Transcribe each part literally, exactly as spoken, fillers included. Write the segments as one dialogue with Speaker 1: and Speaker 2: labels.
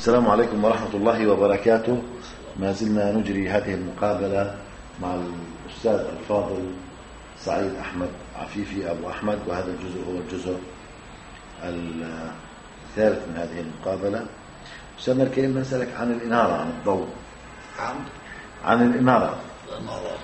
Speaker 1: السلام عليكم ورحمة الله وبركاته. ما زلنا نجري هذه المقابلة مع الأستاذ الفاضل سعيد أحمد عفيفي أبو أحمد، وهذا الجزء هو الجزء الثالث من هذه المقابلة. أستاذنا الكريم، نسألك عن الإنارة، عن الضوء،
Speaker 2: عن
Speaker 1: عن الإنارة.
Speaker 2: الإنارة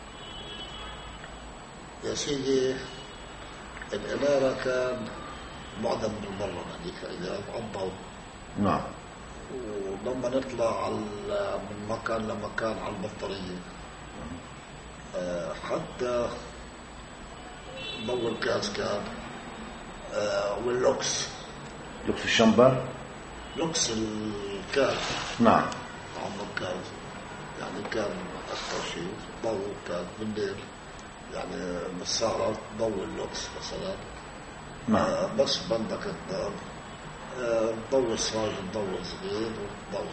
Speaker 2: يا سيدي، الإنارة كان معدم بالمرة هذيك إذا الضوء.
Speaker 1: نعم.
Speaker 2: ولما نطلع على من مكان لمكان على البطارية أه حتى ضوء الكاس كان أه واللوكس
Speaker 1: لوكس الشمبر،
Speaker 2: لوكس الكاس.
Speaker 1: نعم.
Speaker 2: عم الكاس يعني كان أكثر شيء ضوء كان بالليل، يعني بالسهرة ضوء اللوكس مثلا.
Speaker 1: نعم.
Speaker 2: أه بس بندك الدار ضوء السراج، الضوء صغير والضوء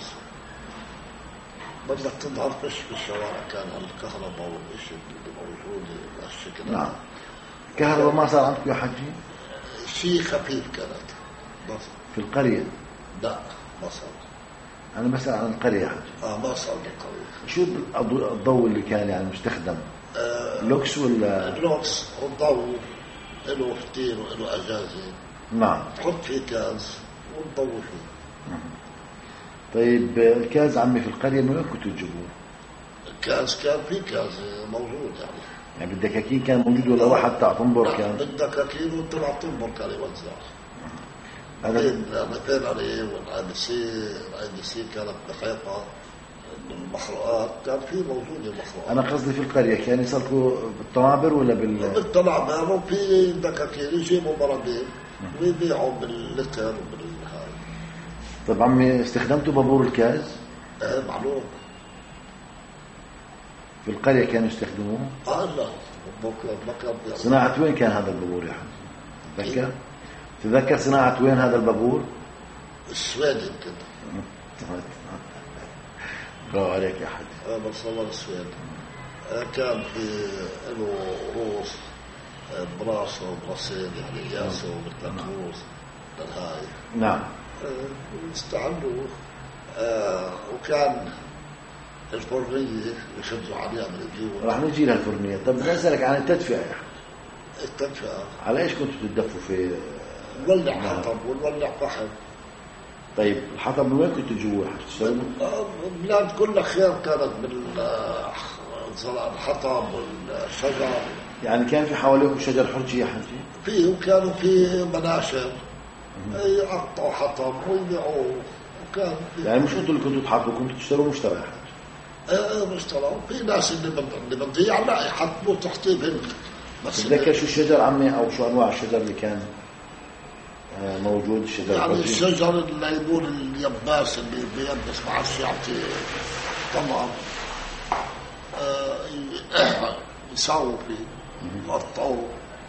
Speaker 2: بدك تظهر فيش بالشوارع. كان الكهرباء والاشي اللي موجود بهالشكل.
Speaker 1: نعم. الكهرباء ما صار عندكم يا حجي؟
Speaker 2: شيء خفيف كانت بس
Speaker 1: في القرية؟
Speaker 2: لا ما صار.
Speaker 1: أنا بسأل عن القرية يا حجي.
Speaker 2: اه ما صار بالقرية.
Speaker 1: شو الضوء اللي كان يعني مستخدم؟
Speaker 2: آه
Speaker 1: لوكس ولا؟
Speaker 2: لوكس. والضوء له فتيل وله أجازة.
Speaker 1: نعم.
Speaker 2: تحط فيه كاز وتضوي فيه.
Speaker 1: طيب الكاز عمي في القرية من وين كنتوا تجيبوه؟
Speaker 2: الكاز كان في كاز موجود يعني.
Speaker 1: يعني بالدكاكين كان موجود ولا واحد تاع طنبور كان؟
Speaker 2: بالدكاكين وطلع طنبور كان يوزع.
Speaker 1: هذا
Speaker 2: مثل عليه والعدسي، العدسي كانت بحيطة المخروقات، كان في موجود المخروقات.
Speaker 1: أنا قصدي في القرية كان يصلكوا بالطنابر ولا بال؟
Speaker 2: بالطنابر، وفي دكاكين يجيبوا مرابين ويبيعوا باللتر وبالهاي.
Speaker 1: طب عمي استخدمتوا بابور الكاز؟
Speaker 2: ايه معلوم.
Speaker 1: في القرية كانوا يستخدموه؟
Speaker 2: اه لا ما كان.
Speaker 1: صناعة وين كان هذا البابور يا حاج؟ تذكر؟ تذكر صناعة وين هذا البابور؟
Speaker 2: السويد يمكن.
Speaker 1: برافو عليك يا حاج.
Speaker 2: اه بصور السويد. آه كان في له روس براسه وبراسين، يعني ياسو بالتنفوس للهاي.
Speaker 1: نعم.
Speaker 2: استعملوه. آه وكان الفرنية يشدوا عليها من الجوا.
Speaker 1: راح نجي لها الفرنية. طب بدي أسألك عن التدفئة يا حاج.
Speaker 2: التدفئة
Speaker 1: على إيش كنتوا تدفوا في؟
Speaker 2: نولع حطب ونولع فحم.
Speaker 1: طيب الحطب وين كنتوا تجيبوه يا حاج تشتغلوا؟
Speaker 2: البلاد كلها خير كانت بالحطب والشجر.
Speaker 1: يعني كان في حواليكم شجر حرجي يا حاجي؟
Speaker 2: فيه، وكانوا في مناشر يقطعوا حطب ويبيعوه. وكان
Speaker 1: يعني مش انتوا اللي كنتوا تحطوا، كنتوا تشتروا مشترى يا حاج؟
Speaker 2: ايه مشترى. في ناس اللي اللي بتضيع لا يحطوا تحتيه بنت. بس
Speaker 1: تتذكر شو الشجر عمي او شو انواع الشجر اللي كان موجود؟ الشجر
Speaker 2: يعني
Speaker 1: الحرجي؟
Speaker 2: الشجر الليمون اليباس اللي بيبس مع يعطي طمع. آه يساووا فيه يقطعوه.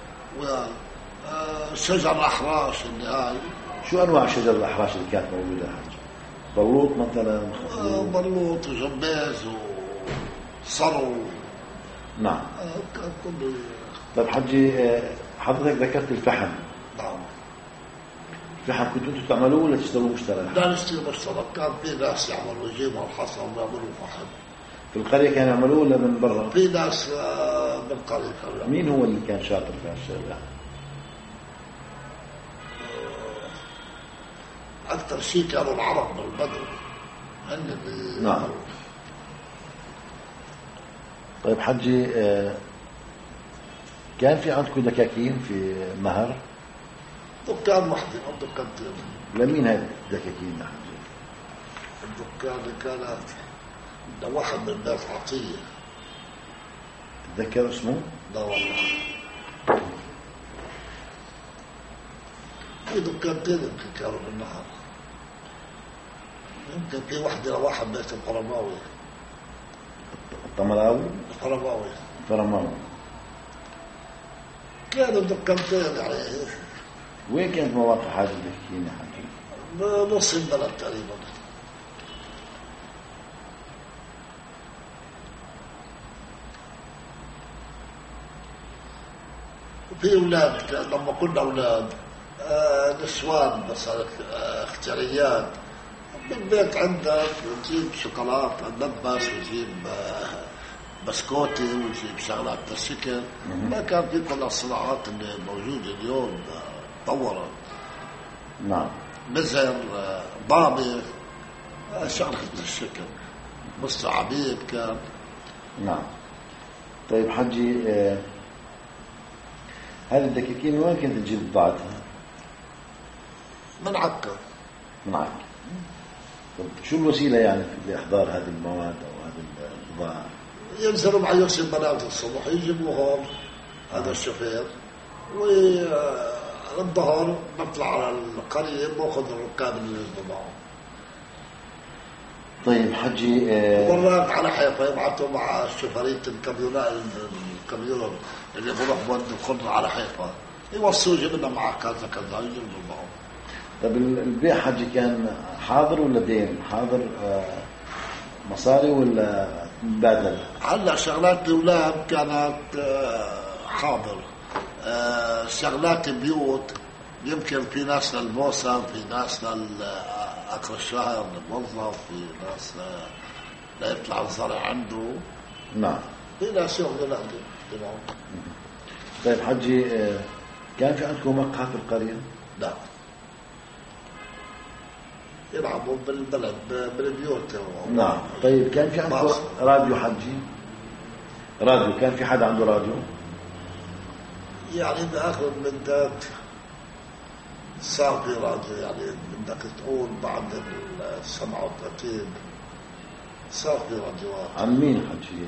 Speaker 2: وشجر الأحراش اللي هاي.
Speaker 1: شو أنواع شجر الأحراش اللي كانت موجودة هاي؟ بلوط مثلا؟
Speaker 2: آه بلوط وجمباز وصرو.
Speaker 1: نعم.
Speaker 2: آه كان كله.
Speaker 1: طيب حجي، حضرتك ذكرت الفحم.
Speaker 2: نعم.
Speaker 1: الفحم كنتوا انتوا تعملوه ولا تشتروا مشترى؟
Speaker 2: لا نشتري مشترى. كان في ناس يعملوا يجيبوا الحصى ويعملوا فحم.
Speaker 1: في القرية كانوا يعملوه ولا من برا؟
Speaker 2: في ناس بالقرية كانوا.
Speaker 1: مين هو اللي كان شاطر في هالشغلة؟
Speaker 2: أكثر شيء كانوا العرب بالبدو.
Speaker 1: نعم. طيب حجي، كان في عندكم دكاكين في مهر؟
Speaker 2: دكان وحدة أو دكانتين.
Speaker 1: لمين هاي الدكاكين يا حجي؟
Speaker 2: الدكان اللي كانت ده واحد من بيت عطية.
Speaker 1: تذكر اسمه؟
Speaker 2: لا والله. في دكانتين يمكن كانوا بالنهار. يمكن في وحدة لواحد بيت القرماوي.
Speaker 1: الطمراوي؟
Speaker 2: القرماوي.
Speaker 1: القرماوي.
Speaker 2: كانوا دكانتين يعني.
Speaker 1: وين كانت مواقع هذه الدكاكين يا حجي؟
Speaker 2: بنص البلد تقريبا. في أولاد لما كنا أولاد، آه نسوان مثلا، آه اختياريات بالبيت عندك وتجيب شوكولاتة تلبس وتجيب بسكوتي وتجيب شغلات تشكل. ما كان في كل الصناعات اللي موجودة اليوم تطورت.
Speaker 1: نعم.
Speaker 2: مزر، ضابط، شغلة الشكل، مستعبيد كان.
Speaker 1: نعم. طيب حجي، آه هذه الدكاكين وين كنت تجيب بضاعتها؟
Speaker 2: من عكا.
Speaker 1: من عكا. طب شو الوسيلة يعني لإحضار هذه المواد أو هذه البضاعة؟
Speaker 2: ينزلوا مع يوسف بنات الصبح يجيبوهم هذا الشوفير، والظهر بطلع على القرية باخذ الركاب اللي ينزلوا معهم.
Speaker 1: طيب حجي، آه
Speaker 2: مرات على حيفا يبعثوا مع الشوفريت الكاميونات الكاميون اللي بروح بود الخضر على حيفا يوصلوا جبنا معه كذا كذا يجيبوا معهم.
Speaker 1: طب البيع حجي كان حاضر ولا دين؟ حاضر آه مصاري ولا مبادلة؟
Speaker 2: هلا شغلات الأولاد كانت حاضر، شغلات البيوت يمكن في ناس للموسم، في ناس لآخر الشهر للموظف، في ناس لا يطلع الزرع عنده.
Speaker 1: نعم.
Speaker 2: في ناس يوم لا.
Speaker 1: طيب حجي، كان في عندكم مقهى في القرية؟
Speaker 2: لا، يلعبوا بالبلد بالبيوت.
Speaker 1: نعم. طيب كان في عندكم راديو حجي؟ راديو، كان في حدا عنده راديو؟ يعني
Speaker 2: بآخر المدات صار في راديو، يعني بدك تقول بعد السبعة وثلاثين صار في راديوات.
Speaker 1: عن مين حجي؟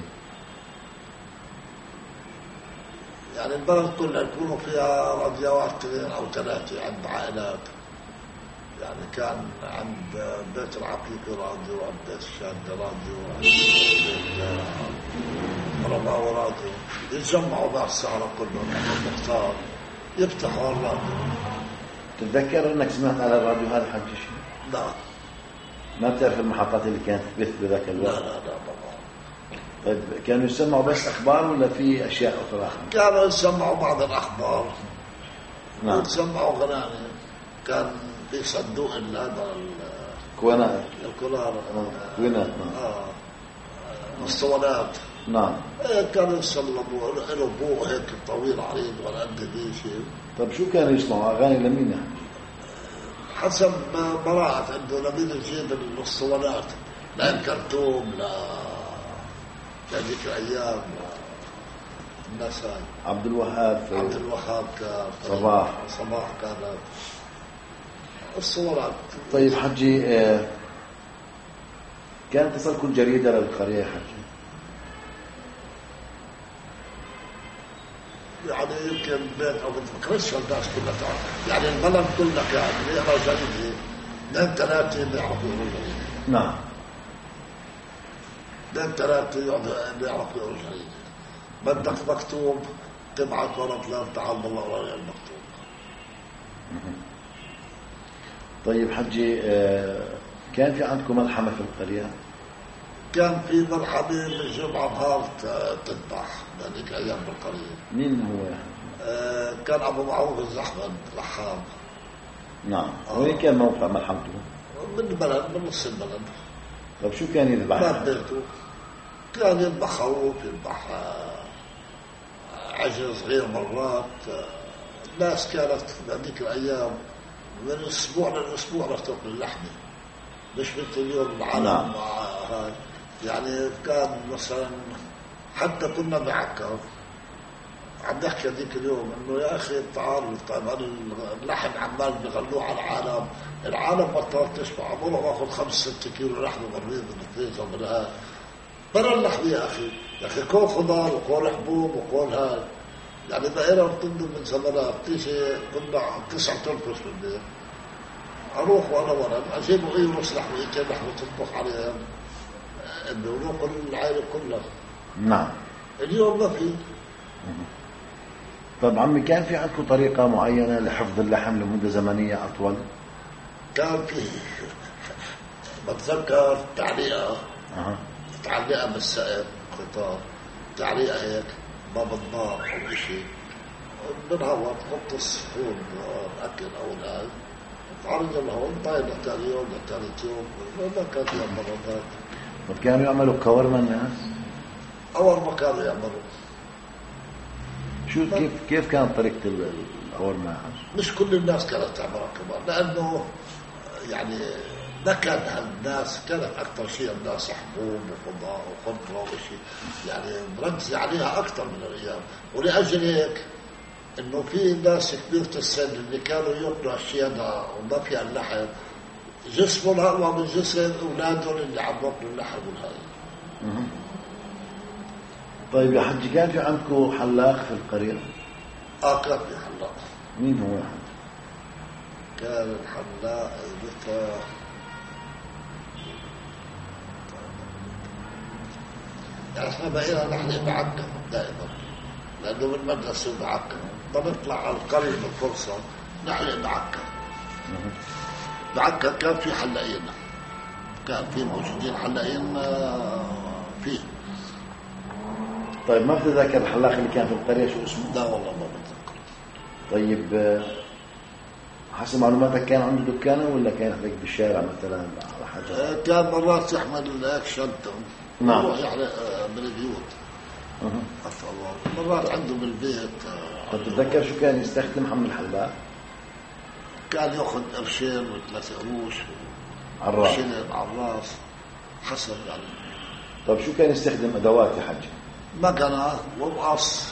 Speaker 2: يعني البلد كلها يكونوا فيها راديوات اثنين أو ثلاثة عند عائلات. يعني كان عند بيت العقيق راديو، عند بيت الشادة راديو، عند بيت رماوي راديو. يتجمعوا بعد السهرة كلهم عند المختار يفتحوا الراديو.
Speaker 1: تتذكر انك سمعت على الراديو هذا حجي شيء؟
Speaker 2: لا.
Speaker 1: ما بتعرف المحطات اللي كانت تبث بذاك الوقت؟
Speaker 2: لا لا لا طبعا.
Speaker 1: طيب كانوا يسمعوا بس اخبار ولا في اشياء اخرى؟
Speaker 2: كانوا يسمعوا بعض الاخبار.
Speaker 1: نعم.
Speaker 2: ويسمعوا غناني. كان في صندوق هذا
Speaker 1: كوينات.
Speaker 2: الكولار.
Speaker 1: كوينات.
Speaker 2: اه الصوالات.
Speaker 1: نعم.
Speaker 2: كانوا يسلموا له بوق هيك طويل عريض ولا قد ذي شيء.
Speaker 1: طب شو كانوا يسمعوا؟ اغاني لمين يعني؟
Speaker 2: حسب ما براءت عنده لمين يجيب الاسطوانات، لا الكرتوم لا هذيك الايام الناس هاي.
Speaker 1: عبد الوهاب.
Speaker 2: عبد الوهاب كان.
Speaker 1: صباح.
Speaker 2: صباح كانت الصورات.
Speaker 1: طيب حجي، كانت تصلكم جريدة للقرية حجي؟
Speaker 2: يعني يمكن بيت او بتفكرش الناس كلها تعرف، يعني البلد كلها كان يقرا جريده اثنين ثلاثه بيعرفوا يقروا جريده.
Speaker 1: نعم.
Speaker 2: اثنين ثلاثه بيعرفوا يقروا جريده. بدك مكتوب تبعت ورا فلان تعال بالله ورا المكتوب.
Speaker 1: طيب حجي، كان في عندكم ملحمة في القرية؟
Speaker 2: كان في ملحمة بالجمعة نهار تذبح ذلك أيام بالقرية.
Speaker 1: مين هو؟
Speaker 2: آه كان أبو معروف الزحمن لحام.
Speaker 1: نعم. آه. وين كان موقع ملحمته؟
Speaker 2: من البلد، من نص البلد.
Speaker 1: طيب شو كان يذبح؟
Speaker 2: ما بيته كان يذبح خروف، يذبح عجل صغير مرات. الناس كانت هذيك الأيام من أسبوع للأسبوع لتاكل اللحمة، مش مثل اليوم العالم.
Speaker 1: نعم.
Speaker 2: هاي يعني كان مثلا حتى كنا بعكر عم نحكي هذيك اليوم انه يا اخي تعال طبعا اللحم عمال بيغلوه على العالم، العالم بطلت تشبع، عمره باخذ خمس ست كيلو لحمه مريض من الفريزر من هاي برا اللحم يا اخي، يا اخي كل خضار وكل حبوب وكل هاي. يعني دائرة بتنضم من زمانات تيجي كنا تسعة تنفس بالبيت، اروح وانا ورا اجيبوا اي نص لحمه ايتين لحمه تطبخ عليها انه ناكل العائله كلها.
Speaker 1: نعم.
Speaker 2: اليوم ما في.
Speaker 1: طب عمي، كان في عندكم طريقه معينه لحفظ اللحم لمده زمنيه اطول؟
Speaker 2: كان في بتذكر تعليقه.
Speaker 1: اها.
Speaker 2: تعليقه بالسقف قطار، تعليقه هيك باب النار او شيء بنهور تحط الصحون اكل او هاي تعرض لهون طيب ثاني يوم ثالث يوم ما كان في مرات.
Speaker 1: وكانوا يعملوا كورما الناس؟
Speaker 2: أول ما كانوا يعملوا.
Speaker 1: شو كيف كيف كانت طريقة الكورما؟
Speaker 2: مش كل الناس كانت تعملها كمان، لأنه يعني ما كان الناس كانت أكثر شيء الناس حبوب وخضار وخضرة وشيء يعني مركز عليها أكثر من الأيام. ولأجل هيك إنه في ناس كبيرة السن اللي كانوا ياكلوا أشياء وما فيها اللحم جسمهم أقوى من جسم أولادهم اللي عم ياكلوا اللحم والهاي.
Speaker 1: طيب يا حجي كان في عندكم حلاق في القرية؟
Speaker 2: آه كان في حلاق.
Speaker 1: مين هو يا حجي؟
Speaker 2: كان الحلاق مثل يعني احنا بقينا نحن بعكا دائما لأنه بالمدرسة بعكا بنطلع على القرية بالفرصة نحن بعكا. بعكا كان في حلاقين، كان في موجودين حلاقين فيه.
Speaker 1: طيب ما بتتذكر الحلاق اللي كان في القرية شو اسمه؟
Speaker 2: لا والله ما بتذكر.
Speaker 1: طيب حسب معلوماتك كان عنده دكانة ولا كان هيك بالشارع مثلا على حاجة؟
Speaker 2: كان مرات يحمل هيك شنطة
Speaker 1: نعم
Speaker 2: يروح يحرق من البيوت. عفوا الله مرات عنده بالبيت.
Speaker 1: طب تتذكر شو كان يستخدم حمل الحلاق؟
Speaker 2: كان ياخذ قرشين وثلاثة قروش
Speaker 1: على الراس
Speaker 2: على الراس حسب يعني.
Speaker 1: طب شو كان يستخدم ادوات يا حجي؟
Speaker 2: مكنة ومقص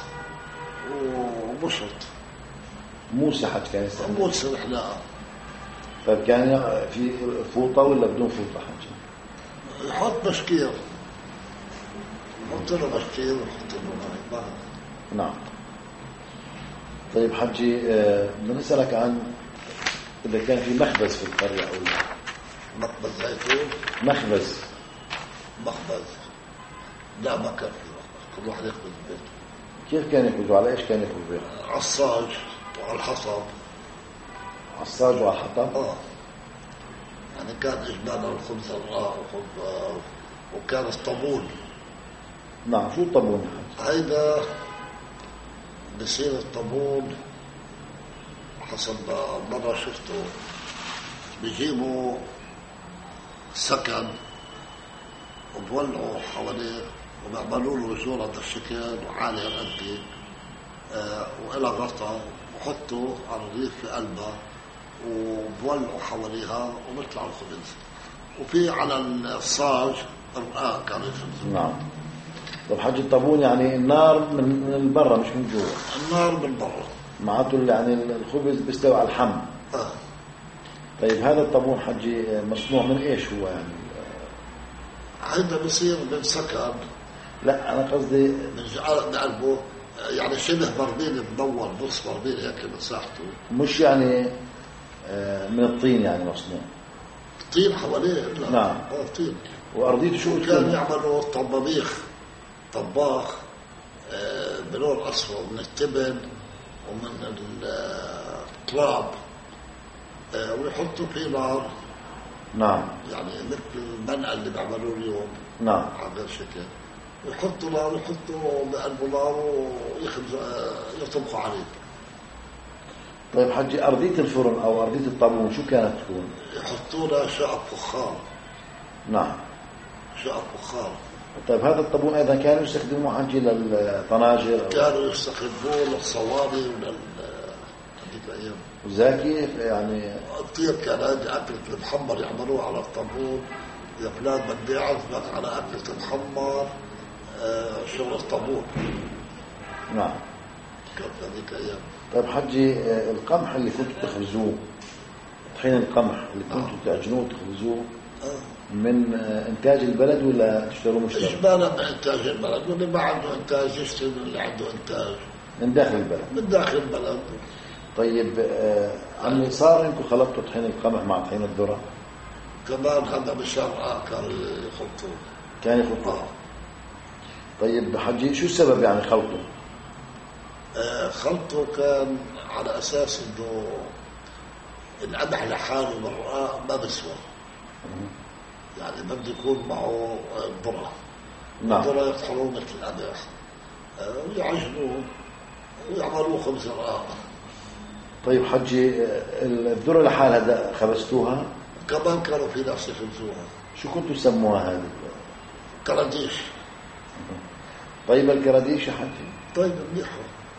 Speaker 2: ومشط.
Speaker 1: موسى حج كان يستخدم؟
Speaker 2: موسى الحلاقة.
Speaker 1: طيب كان في فوطة ولا بدون فوطة حجي؟
Speaker 2: يحط بشكير، يحط له بشكير ويحط له هاي.
Speaker 1: نعم. طيب حجي بدنا نسألك عن إذا كان في مخبز في القرية أو لا.
Speaker 2: مخبز زيتون؟
Speaker 1: مخبز
Speaker 2: مخبز لا ما كان في مخبز، كل واحد يخبز بيته.
Speaker 1: كيف كان يخبزوا؟ على إيش كان يخبزوا؟
Speaker 2: عصاج وعلى الحطب.
Speaker 1: عصاج وعلى الحطب؟
Speaker 2: آه يعني كان إجمالا الخبز الراء وكان الطابون.
Speaker 1: نعم. شو الطابون؟
Speaker 2: هيدا بصير الطابون حسب مرة شفته بيجيبوا سكن وبولعوا حواليه وبيعملوا له جزور هذا الشكل وعالية قدي آه وإلها غطا وحطوا على الرغيف في قلبها وبولعوا حواليها وبيطلع الخبز. وفي على الصاج رقاق كانوا يخبزوا.
Speaker 1: نعم. طب حجي الطابون يعني النار من من برا مش من جوا؟
Speaker 2: النار من برا
Speaker 1: معناته يعني الخبز بيستوي على الحم.
Speaker 2: آه.
Speaker 1: طيب هذا الطابون حجي مصنوع من ايش هو يعني؟
Speaker 2: هذا بصير من سكن.
Speaker 1: لا انا قصدي
Speaker 2: من قلبه يعني شبه برميل مدور نص برميل هيك مساحته.
Speaker 1: مش يعني من الطين يعني مصنوع؟
Speaker 2: طين حواليه. لا.
Speaker 1: نعم.
Speaker 2: اه طين.
Speaker 1: وارضيته شو
Speaker 2: كان يعملوا طبابيخ طباخ آه بلون اصفر من التبن ومن التراب آه ويحطوا فيه نار.
Speaker 1: نعم.
Speaker 2: يعني مثل المنقل اللي بيعملوه اليوم.
Speaker 1: نعم.
Speaker 2: على شكل ويحطوا نار يحطوا بقلبه نار ويخبزوا آه يطبخوا عليه.
Speaker 1: طيب حجي أرضية الفرن أو أرضية الطابون شو كانت تكون؟
Speaker 2: يحطوا لها شقف فخار.
Speaker 1: نعم.
Speaker 2: شقف فخار.
Speaker 1: طيب هذا الطابون أيضا كانوا يستخدموه حجي للطناجر؟
Speaker 2: كانوا يستخدموه للصواني ولل هذيك الأيام.
Speaker 1: وزاكي يعني
Speaker 2: الطيب كان هذه أكلة المحمر يعملوها على الطابون. يا فلان بدي أعزمك على أكلة المحمر آه شغل الطابون.
Speaker 1: نعم.
Speaker 2: كانت هذيك الأيام.
Speaker 1: طيب حجي القمح اللي كنتوا تخبزوه طحين القمح اللي كنتوا تعجنوه وتخبزوه من انتاج البلد ولا تشتروه مشترى؟
Speaker 2: اجمالا من انتاج البلد، واللي ما عنده انتاج يشتري من اللي عنده انتاج
Speaker 1: من داخل البلد.
Speaker 2: من داخل البلد.
Speaker 1: طيب آه عمي صار انكم خلطتوا طحين القمح مع طحين الذرة؟
Speaker 2: كمان هذا بشرعه كان يخلطوه.
Speaker 1: كان يخلطوه. طيب حجي شو السبب يعني خلطه؟
Speaker 2: آه خلطه كان على اساس انه القمح لحاله بالرقاق ما بسوى. يعني ما بده يكون معه ذرة.
Speaker 1: نعم.
Speaker 2: الذرة يطحنوه مثل القمح ويعجنوه ويعملوه خبز رقاق.
Speaker 1: طيب حجي الذرة لحالها خبزتوها؟
Speaker 2: كمان كانوا في ناس يخبزوها.
Speaker 1: شو كنتوا تسموها هذه؟
Speaker 2: كراديش.
Speaker 1: طيب الكراديش يا حجي؟
Speaker 2: طيب منيحة.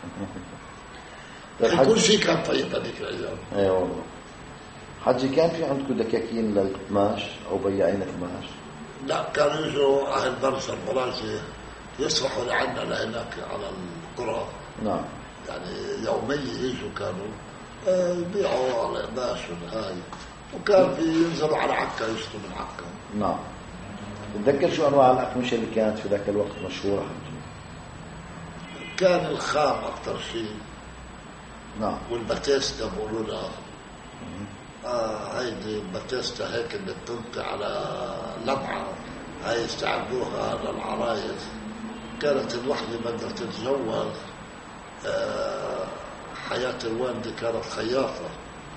Speaker 2: طيب كل شيء كان طيب هذيك الأيام.
Speaker 1: اي والله. حجي كان في عندكم دكاكين للقماش أو بياعين قماش؟
Speaker 2: لا، كانوا يجوا أهل برزة المراجي يصرحوا لعنا لهناك على القرى.
Speaker 1: نعم.
Speaker 2: يعني يوميا يجوا كانوا يبيعوا على قماش والهاي، وكان في ينزلوا على عكا يشتروا من عكا.
Speaker 1: نعم. تتذكر شو أنواع الأقمشة اللي كانت في ذاك الوقت مشهورة حجي؟
Speaker 2: كان الخام أكثر شيء.
Speaker 1: نعم.
Speaker 2: والباتيستا بقولوا لها. آه هيدي الباتيستا هيك اللي بتنطي على لمعة، هاي يستعملوها للعرايس. كانت الوحدة بدها تتجوز، آه حياة الوالدة كانت خياطة.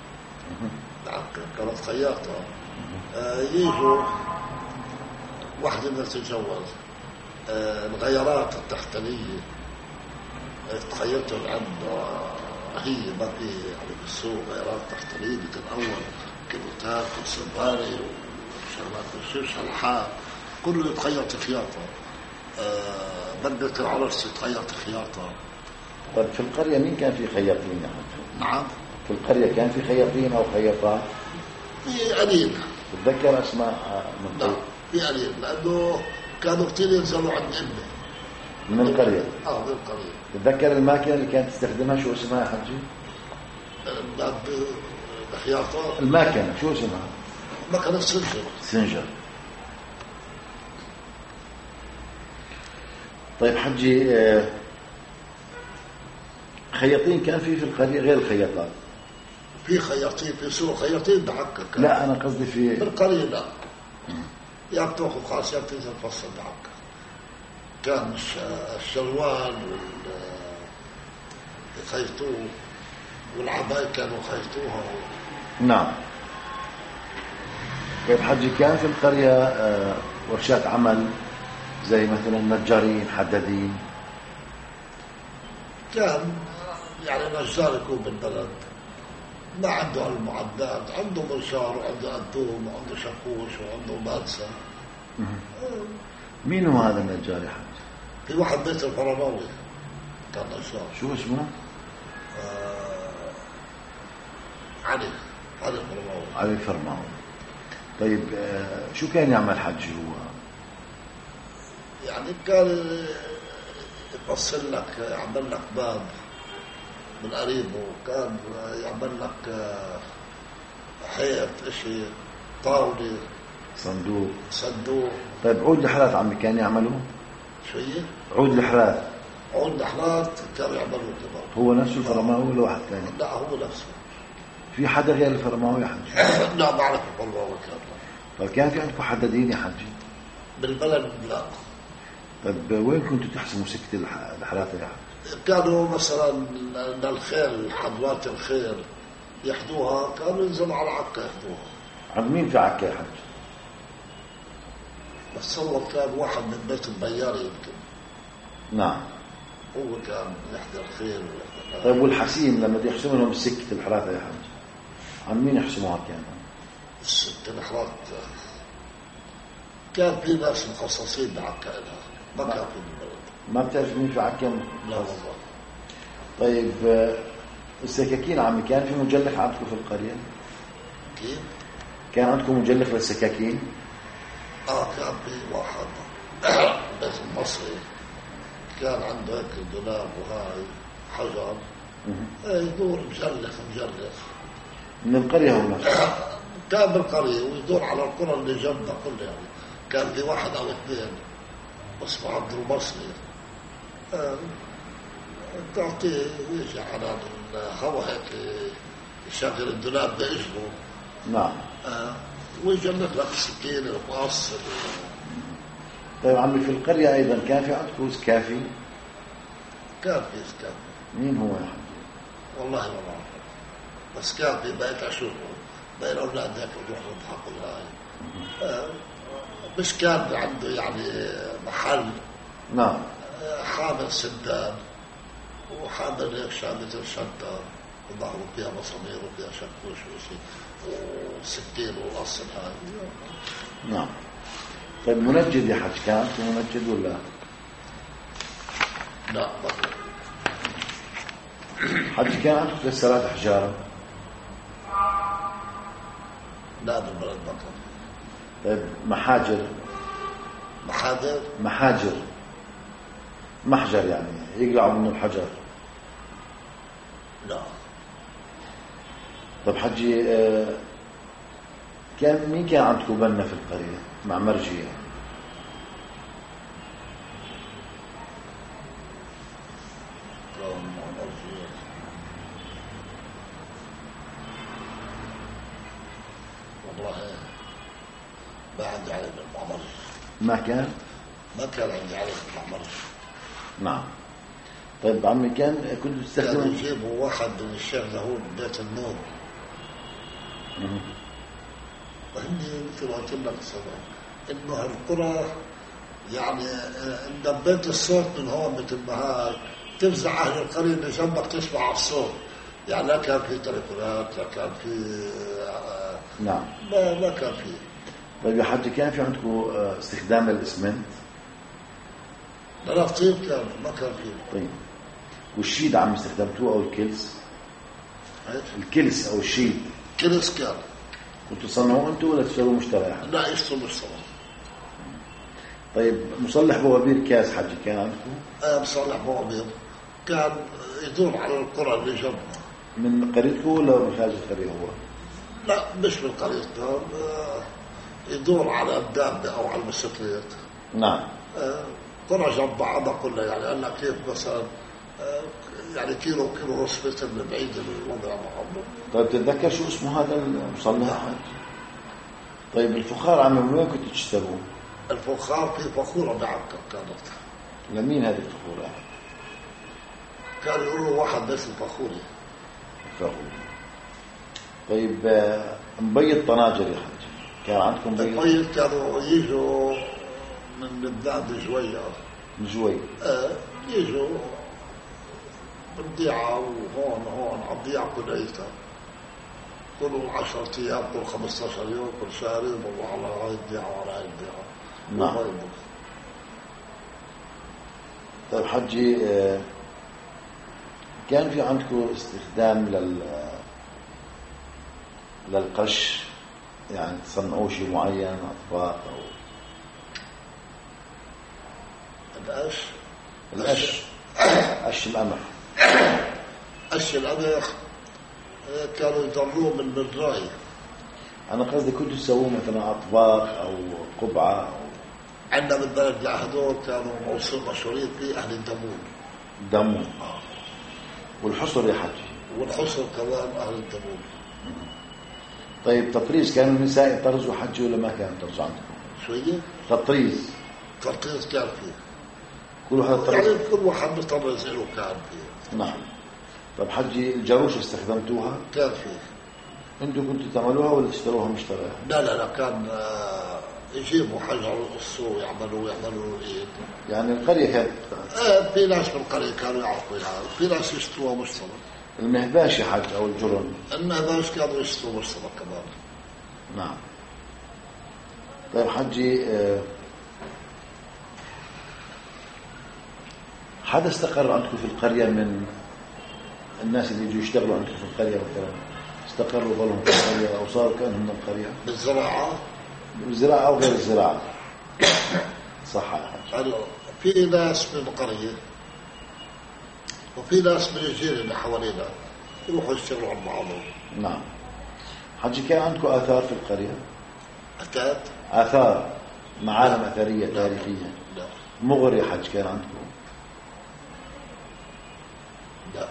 Speaker 2: كانت خياطة. آه يجوا وحدة بدها تتجوز، آه الغيارات التحتانية تخيطوا عند هي ما في يعني بالسوق غيرات تحتانية. كان أول كيلوتات وسباري وشغلات بالشيش الحال كله يتخيط خياطة. أه بدت العرس يتخيط خياطة.
Speaker 1: طيب في القرية مين كان في خياطين يا حجي؟
Speaker 2: نعم.
Speaker 1: في القرية كان في خياطين أو خياطات؟
Speaker 2: في قليل.
Speaker 1: تتذكر أسماء من
Speaker 2: لا في قليل، لأنه كانوا كتير ينزلوا عند أمي
Speaker 1: من القرية.
Speaker 2: اه من القرية.
Speaker 1: تتذكر الماكينة اللي كانت تستخدمها شو اسمها يا حجي؟
Speaker 2: بخياطة.
Speaker 1: الماكينة شو اسمها؟
Speaker 2: ماكينة سنجر.
Speaker 1: سنجر. طيب حجي خياطين كان في في القرية غير الخياطات؟
Speaker 2: في خياطين في سوق خياطين بعكا.
Speaker 1: لا أنا قصدي في
Speaker 2: بالقرية لا. يا بتوخوا خاص يا بتنزل فصل بعكا. كان الشروال يخيطوه والعباية كانوا يخيطوها.
Speaker 1: نعم. طيب حجي كان في القرية ورشات عمل زي مثلا نجارين حدادين؟
Speaker 2: كان يعني نجار يكون بالبلد ما عنده المعدات، عنده منشار وعنده أدوم وعنده شاكوش وعنده مادسة.
Speaker 1: مين هو هذا النجار يا حجي؟
Speaker 2: في واحد بيت الفرماوي كان نجار.
Speaker 1: شو اسمه؟
Speaker 2: آه علي علي الفرماوي.
Speaker 1: علي الفرماوي. طيب آه شو كان يعمل حجي هو؟
Speaker 2: يعني كان يفصل لك، يعمل لك باب من قريبه، كان يعمل لك حيط اشي، طاولة،
Speaker 1: صندوق
Speaker 2: صندوق.
Speaker 1: طيب عود الحرات عمي كان يعملوه؟
Speaker 2: شو هي؟
Speaker 1: عود الحرات.
Speaker 2: عود الحرات كانوا يعملوه كمان.
Speaker 1: هو نفسه الفرماوي ولا واحد ثاني؟
Speaker 2: لا هو نفسه.
Speaker 1: في حدا غير الفرماوي يا حجي؟
Speaker 2: لا بعرف الفرماوي كان.
Speaker 1: طيب كان في عندكم حدادين يا حجي؟
Speaker 2: بالبلد لا.
Speaker 1: طيب وين كنتوا تحسموا سكة الحرات يا حجي؟
Speaker 2: كانوا مثلا للخيل، حضرات الخيل يحدوها، كانوا ينزلوا على عكا يحدوها.
Speaker 1: عند مين في عكا يا حجي؟
Speaker 2: بتصور كان واحد من بيت البياري يمكن.
Speaker 1: نعم.
Speaker 2: هو كان يحضر الخيل ويحضر.
Speaker 1: طيب والحسيم لما يحسموا لهم سكة الحرات يا حجي عن مين يحسموها كانوا؟
Speaker 2: الست الحرات كان في ناس مخصصين بعكا لها، ما كان في البلد.
Speaker 1: ما بتعرف مين في عكا؟
Speaker 2: لا والله.
Speaker 1: طيب السكاكين عمي كان في مجلخ عندكم في القرية؟
Speaker 2: كيف؟
Speaker 1: كان عندكم مجلخ للسكاكين؟
Speaker 2: اه كان في واحد بيت المصري كان عنده هيك دولاب وهاي حجر يدور مجلخ مجلخ
Speaker 1: من القرية هو نفسه؟
Speaker 2: كان بالقرية ويدور على القرى اللي جنبها كلها. يعني كان في واحد أو اثنين اسمه عبد المصري، آه تعطيه ويجي على الهواء هيك يشغل الدولاب بإجره.
Speaker 1: نعم.
Speaker 2: آه ويجلد لك السكين المقص.
Speaker 1: طيب عمي في القرية أيضا كان في عندكم سكافي؟
Speaker 2: كان في سكافي.
Speaker 1: مين هو يا حبيبي؟
Speaker 2: والله ما بعرف، بس كان في بقيت أشوفه بين أولاد هيك يروحوا يضحكوا هاي. آه مش كان عنده يعني محل.
Speaker 1: نعم.
Speaker 2: آه حامل سداد وحامل هيك شامة الشدة ظهره فيها مسامير وفيها شكوش وسكين وقص هاي.
Speaker 1: نعم. طيب منجد يا حج كان منجد ولا
Speaker 2: لا؟
Speaker 1: حج كان عندك غسالات حجارة؟
Speaker 2: لا بالبلد بطل.
Speaker 1: طيب محاجر؟
Speaker 2: محاجر؟
Speaker 1: محاجر محجر يعني يقلعوا منه الحجر.
Speaker 2: لا.
Speaker 1: طيب حجي آه كان مين كان عندكم بنا في القرية مع مرجية؟
Speaker 2: والله ما عندي علم بالمعمر.
Speaker 1: ما كان؟
Speaker 2: ما كان عندي علم بالمعمر.
Speaker 1: نعم. طيب عمي كان كنت تستخدم
Speaker 2: كانوا يجيبوا واحد من الشيخ له بيت النور. وهني مثل ما قلت لك انه هالقرى يعني ان دبيت الصوت من هون مثل ما هاي تفزع اهل القريه اللي جنبك تسمع الصوت. يعني لا كان في تليفونات، لا كان في
Speaker 1: نعم
Speaker 2: ما ما كان في.
Speaker 1: طيب يا حاج كان في عندكم استخدام الاسمنت؟
Speaker 2: لا لا طيب كان ما كان في.
Speaker 1: طيب والشيد عم استخدمتوه او الكلس؟ الكلس او الشيد
Speaker 2: كلس كان
Speaker 1: كنتوا تصنعوه انتوا ولا تشتروه مشترى؟
Speaker 2: لا يشتروا مشترى.
Speaker 1: طيب مصلح بوابير كاس حاجي كان عندكم؟
Speaker 2: اه مصلح بوابير كان يدور على القرى اللي جنبنا.
Speaker 1: من قريتكم ولا من خارج القريه هو؟
Speaker 2: لا مش من قريتنا، آه يدور على الدابه او على الموتوسيكلات.
Speaker 1: نعم.
Speaker 2: آه قرى جنب بعضها كلها. يعني قال لك كيف مثلا آه يعني كيلو كيلو ونص متر من بعيد الوضع معهم.
Speaker 1: طيب تتذكر شو اسمه هذا المصلح حاج؟ طيب الفخار عم من وين كنتوا تشتروه؟
Speaker 2: الفخار في فخوره بعكا كانت.
Speaker 1: لمين هذه الفخوره؟
Speaker 2: كان يقولوا واحد بس الفخوري.
Speaker 1: فخوري. طيب مبيض طناجر يا حاج كان عندكم مبيض؟
Speaker 2: مبيض كانوا يجوا من لبنان جوية.
Speaker 1: من جوي؟
Speaker 2: آه يجوا بالضيعة وهون هون على الضيعة كليتها كل عشرة أيام كل خمسة عشر يوم كل شهر يمروا على هاي الضيعة وعلى هاي الضيعة.
Speaker 1: نعم. طيب حجي كان في عندكم استخدام لل للقش يعني تصنعوا شيء معين أطباق أو
Speaker 2: القش؟
Speaker 1: القش قش القمح.
Speaker 2: قش القمح كانوا يضلوه من الراي.
Speaker 1: أنا قصدي كنتوا تسووا مثلا أطباق أو قبعة أو...
Speaker 2: عندنا بالبلد لهدول كانوا موصول مشهورين فيه أهل الدمون.
Speaker 1: دمون. والحصر يا حجي؟
Speaker 2: والحصر كمان أهل الدمون.
Speaker 1: طيب تطريز كانوا النساء يطرزوا حجي ولا ما كانوا يطرزوا عندكم؟
Speaker 2: شوية؟
Speaker 1: تطريز.
Speaker 2: تطريز كان فيه.
Speaker 1: كل واحد طرز.
Speaker 2: يعني كل واحد بيطرز له كان فيه.
Speaker 1: نعم. طب حجي الجروش استخدمتوها؟
Speaker 2: كان فيه.
Speaker 1: انتوا كنتوا تعملوها ولا تشتروها مشترى؟
Speaker 2: لا لا لا كان يجيبوا حجر ويقصوه ويعملوا ويعملوا الايد.
Speaker 1: يعني القرية كانت
Speaker 2: آه في ناس بالقرية كانوا يعرفوا يعني في ناس يشتروها مشترى.
Speaker 1: المهباش يا حج او الجرن؟
Speaker 2: المهباش كانوا يشتروا مشترى كمان.
Speaker 1: نعم. طيب حجي آه حدا استقر عندكم في القرية من الناس اللي يجوا يشتغلوا عندكم في القرية مثلا استقروا ظلهم في القرية أو صاروا كأنهم من القرية؟
Speaker 2: بالزراعة؟
Speaker 1: بالزراعة أو غير الزراعة. صح يا حاج.
Speaker 2: في ناس من القرية وفي ناس من الجيل اللي حوالينا يروحوا يشتغلوا عن بعضهم.
Speaker 1: نعم. حجي كان عندكم آثار في القرية؟
Speaker 2: أكاد؟
Speaker 1: آثار معالم أثرية تاريخية؟
Speaker 2: لا.
Speaker 1: مغر يا حج كان عندكم؟
Speaker 2: لا.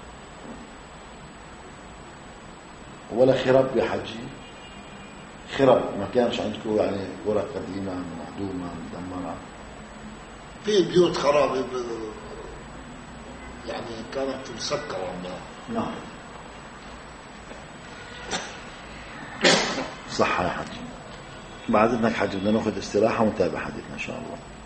Speaker 1: ولا خرب يا حجي؟ خرب ما كانش عندكم يعني قرى قديمة معدومة مدمرة؟
Speaker 2: في بيوت خرابة يعني كانت مسكرة.
Speaker 1: نعم. صح يا حجي. بعد إذنك حجي بدنا ناخذ استراحة ونتابع حديثنا إن شاء الله.